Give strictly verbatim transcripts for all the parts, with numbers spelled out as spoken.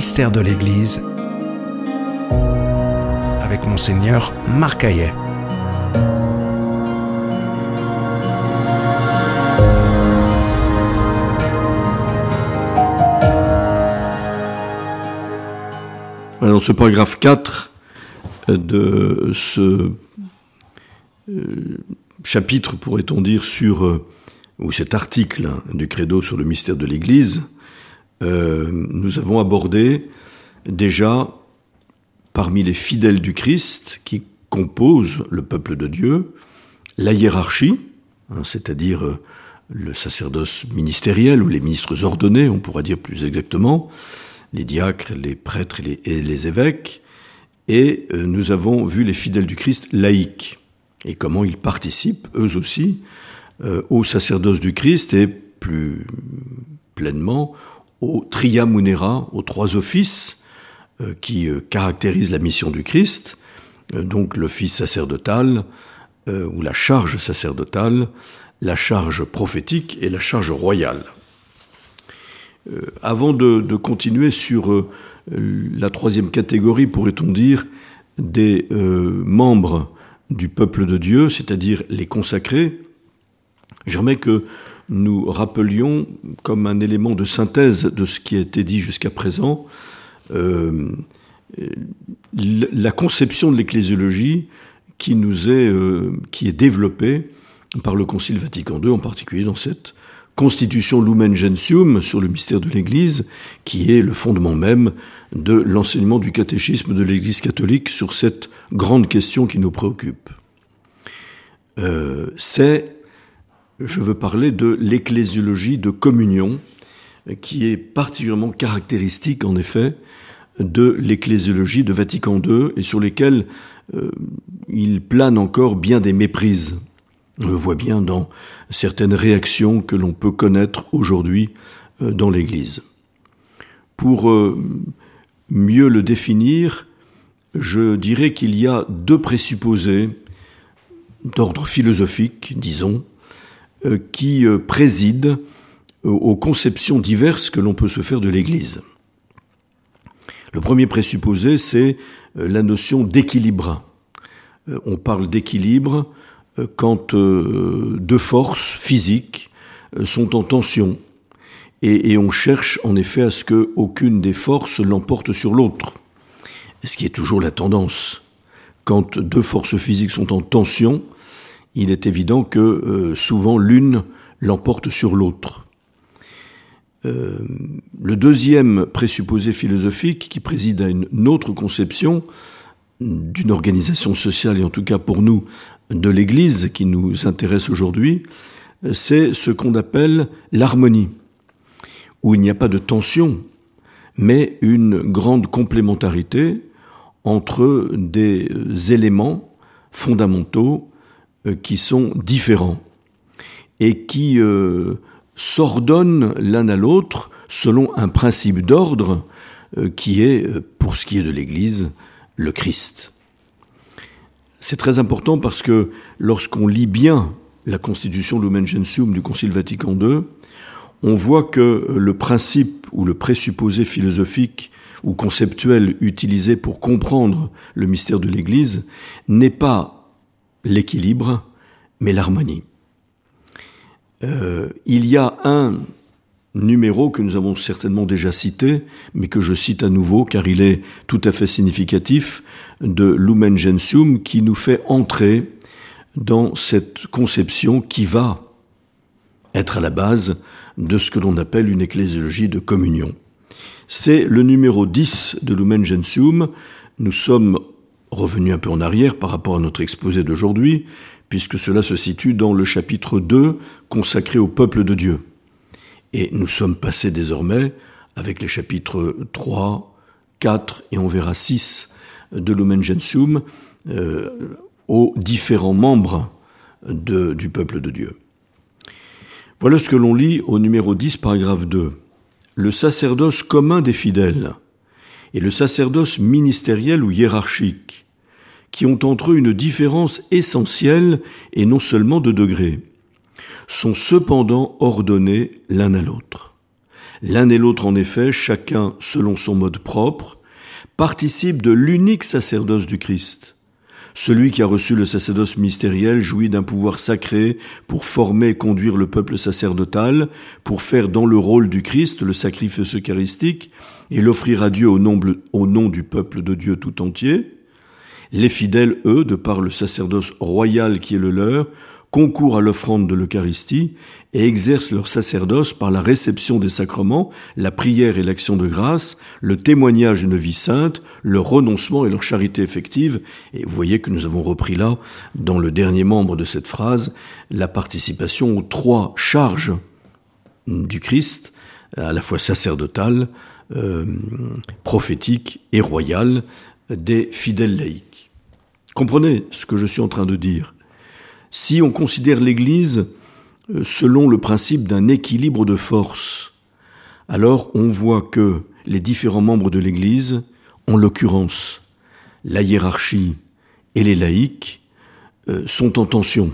mystère de l'Église avec Monseigneur Marc Hayet. Dans ce paragraphe quatre de ce chapitre, pourrait-on dire, sur, ou cet article du Credo sur le mystère de l'Église, euh, nous avons abordé déjà, parmi les fidèles du Christ qui composent le peuple de Dieu, la hiérarchie, hein, c'est-à-dire le sacerdoce ministériel ou les ministres ordonnés, on pourra dire plus exactement, les diacres, les prêtres et les, et les évêques, et euh, nous avons vu les fidèles du Christ laïcs, et comment ils participent, eux aussi, euh, au sacerdoce du Christ, et plus pleinement au tria munera, aux trois offices euh, qui euh, caractérisent la mission du Christ, euh, donc l'office sacerdotal, euh, ou la charge sacerdotale, la charge prophétique et la charge royale. Euh, avant de, de continuer sur euh, la troisième catégorie, pourrait-on dire, des euh, membres du peuple de Dieu, c'est-à-dire les consacrés, j'aimerais que nous rappelions, comme un élément de synthèse de ce qui a été dit jusqu'à présent, euh, la conception de l'ecclésiologie qui nous est, euh, qui est développée par le Concile Vatican deux, en particulier dans cette Constitution Lumen Gentium sur le mystère de l'Église, qui est le fondement même de l'enseignement du catéchisme de l'Église catholique sur cette grande question qui nous préoccupe. Euh, c'est, je veux parler de l'ecclésiologie de communion, qui est particulièrement caractéristique, en effet, de l'ecclésiologie de Vatican deux, et sur lesquelles euh, il plane encore bien des méprises. On le voit bien dans certaines réactions que l'on peut connaître aujourd'hui dans l'Église. Pour mieux le définir, je dirais qu'il y a deux présupposés d'ordre philosophique, disons, qui président aux conceptions diverses que l'on peut se faire de l'Église. Le premier présupposé, c'est la notion d'équilibre. On parle d'équilibre quand euh, deux forces physiques euh, sont en tension. Et, et on cherche en effet à ce qu'aucune des forces l'emporte sur l'autre. Ce qui est toujours la tendance. Quand deux forces physiques sont en tension, il est évident que euh, souvent l'une l'emporte sur l'autre. Euh, le deuxième présupposé philosophique qui préside à une autre conception d'une organisation sociale, et en tout cas pour nous, de l'Église qui nous intéresse aujourd'hui, c'est ce qu'on appelle l'harmonie, où il n'y a pas de tension, mais une grande complémentarité entre des éléments fondamentaux qui sont différents et qui euh, s'ordonnent l'un à l'autre selon un principe d'ordre euh, qui est, pour ce qui est de l'Église, le Christ. C'est très important parce que lorsqu'on lit bien la Constitution Lumen Gentium du Concile Vatican deux, on voit que le principe ou le présupposé philosophique ou conceptuel utilisé pour comprendre le mystère de l'Église n'est pas l'équilibre, mais l'harmonie. Euh, il y a un numéro que nous avons certainement déjà cité, mais que je cite à nouveau car il est tout à fait significatif, de Lumen Gentium, qui nous fait entrer dans cette conception qui va être à la base de ce que l'on appelle une ecclésiologie de communion. C'est le numéro dix de Lumen Gentium. Nous sommes revenus un peu en arrière par rapport à notre exposé d'aujourd'hui, puisque cela se situe dans le chapitre deux consacré au peuple de Dieu. Et nous sommes passés désormais, avec les chapitres trois, quatre et on verra six de Lumen Gentium, euh, aux différents membres de, du peuple de Dieu. Voilà ce que l'on lit au numéro dix, paragraphe deux. Le sacerdoce commun des fidèles et le sacerdoce ministériel ou hiérarchique, qui ont entre eux une différence essentielle et non seulement de degré, sont cependant ordonnés l'un à l'autre. L'un et l'autre, en effet, chacun selon son mode propre, participe de l'unique sacerdoce du Christ. Celui qui a reçu le sacerdoce ministériel jouit d'un pouvoir sacré pour former et conduire le peuple sacerdotal, pour faire dans le rôle du Christ le sacrifice eucharistique et l'offrir à Dieu au nom, au nom du peuple de Dieu tout entier. Les fidèles, eux, de par le sacerdoce royal qui est le leur, concourent à l'offrande de l'Eucharistie et exercent leur sacerdoce par la réception des sacrements, la prière et l'action de grâce, le témoignage d'une vie sainte, le renoncement et leur charité effective. Et vous voyez que nous avons repris là, dans le dernier membre de cette phrase, la participation aux trois charges du Christ, à la fois sacerdotale, euh, prophétique et royale, des fidèles laïcs. Comprenez ce que je suis en train de dire. Si on considère l'Église selon le principe d'un équilibre de force, alors on voit que les différents membres de l'Église, en l'occurrence la hiérarchie et les laïcs, sont en tension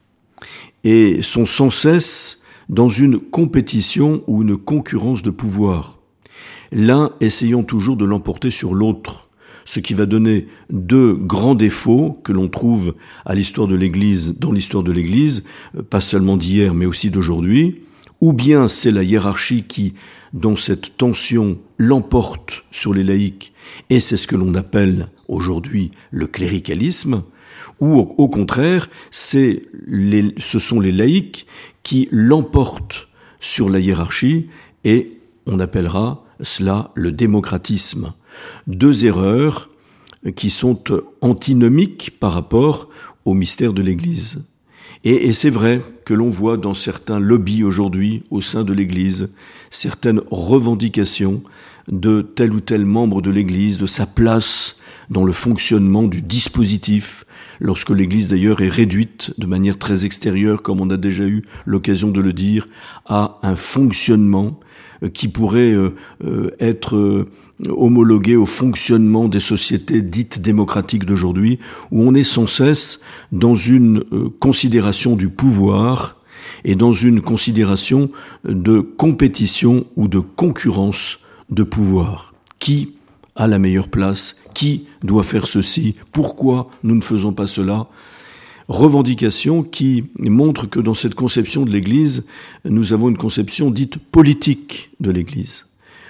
et sont sans cesse dans une compétition ou une concurrence de pouvoir, l'un essayant toujours de l'emporter sur l'autre. Ce qui va donner deux grands défauts que l'on trouve à l'histoire de l'Église, dans l'histoire de l'Église, pas seulement d'hier, mais aussi d'aujourd'hui. Ou bien c'est la hiérarchie qui, dans cette tension, l'emporte sur les laïcs, et c'est ce que l'on appelle aujourd'hui le cléricalisme, ou au, au contraire, c'est les, ce sont les laïcs qui l'emportent sur la hiérarchie, et on appellera cela le démocratisme. Deux erreurs qui sont antinomiques par rapport au mystère de l'Église. Et, et c'est vrai que l'on voit dans certains lobbies aujourd'hui au sein de l'Église certaines revendications de tel ou tel membre de l'Église, de sa place dans le fonctionnement du dispositif, lorsque l'Église d'ailleurs est réduite de manière très extérieure, comme on a déjà eu l'occasion de le dire, à un fonctionnement qui pourrait euh, être euh, homologué au fonctionnement des sociétés dites démocratiques d'aujourd'hui, où on est sans cesse dans une euh, considération du pouvoir et dans une considération de compétition ou de concurrence de pouvoir. Qui a la meilleure place? Qui doit faire ceci? Pourquoi nous ne faisons pas cela? Revendication qui montre que dans cette conception de l'Église, nous avons une conception dite politique de l'Église,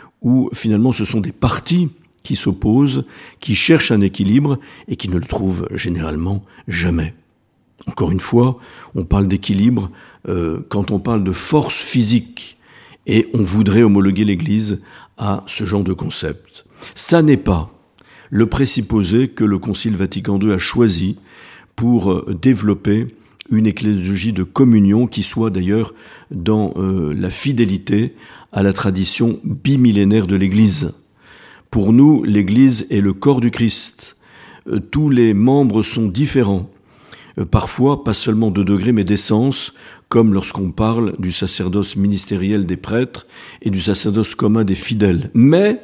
où finalement ce sont des partis qui s'opposent, qui cherchent un équilibre et qui ne le trouvent généralement jamais. Encore une fois, on parle d'équilibre euh, quand on parle de force physique, et on voudrait homologuer l'Église à ce genre de concept. Ça n'est pas le présupposé que le Concile Vatican deux a choisi pour développer une ecclésiologie de communion qui soit d'ailleurs dans euh, la fidélité à la tradition bimillénaire de l'Église. Pour nous, l'Église est le corps du Christ. Euh, tous les membres sont différents, euh, parfois pas seulement de degré mais d'essence, comme lorsqu'on parle du sacerdoce ministériel des prêtres et du sacerdoce commun des fidèles. Mais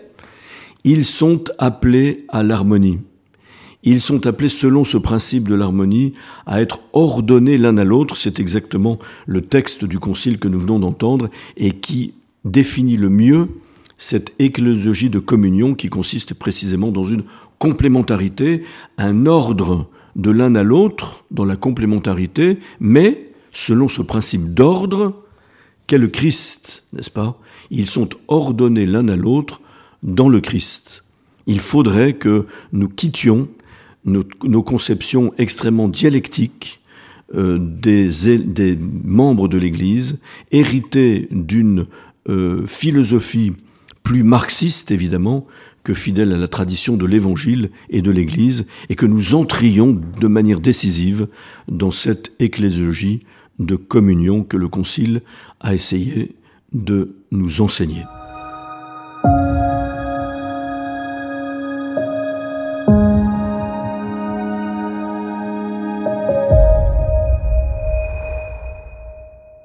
ils sont appelés à l'harmonie. Ils sont appelés, selon ce principe de l'harmonie, à être ordonnés l'un à l'autre. C'est exactement le texte du Concile que nous venons d'entendre et qui définit le mieux cette ecclésiologie de communion qui consiste précisément dans une complémentarité, un ordre de l'un à l'autre dans la complémentarité, mais selon ce principe d'ordre qu'est le Christ, n'est-ce pas? Ils sont ordonnés l'un à l'autre dans le Christ. Il faudrait que nous quittions Nos, nos conceptions extrêmement dialectiques euh, des, des membres de l'Église, héritées d'une euh, philosophie plus marxiste, évidemment, que fidèle à la tradition de l'Évangile et de l'Église, et que nous entrions de manière décisive dans cette ecclésiologie de communion que le Concile a essayé de nous enseigner.